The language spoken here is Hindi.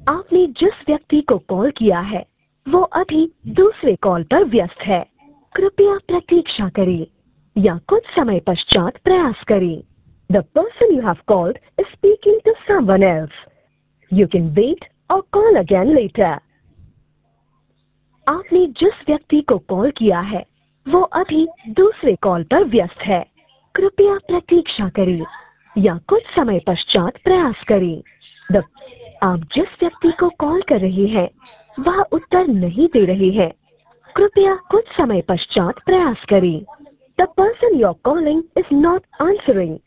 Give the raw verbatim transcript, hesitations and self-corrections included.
आपने जिस व्यक्ति को कॉल किया है वो अभी दूसरे कॉल पर व्यस्त है। कृपया प्रतीक्षा करें या कुछ समय पश्चात प्रयास करें। The person you have called is speaking to someone else. You can wait or call again later. आपने जिस व्यक्ति को कॉल किया है वो अभी दूसरे कॉल पर व्यस्त है। कृपया प्रतीक्षा करें या कुछ समय पश्चात प्रयास करें। The आप जिस व्यक्ति को कॉल कर रहे हैं वह उत्तर नहीं दे रहे हैं। कृपया कुछ समय पश्चात प्रयास करें। The person you're calling is not answering.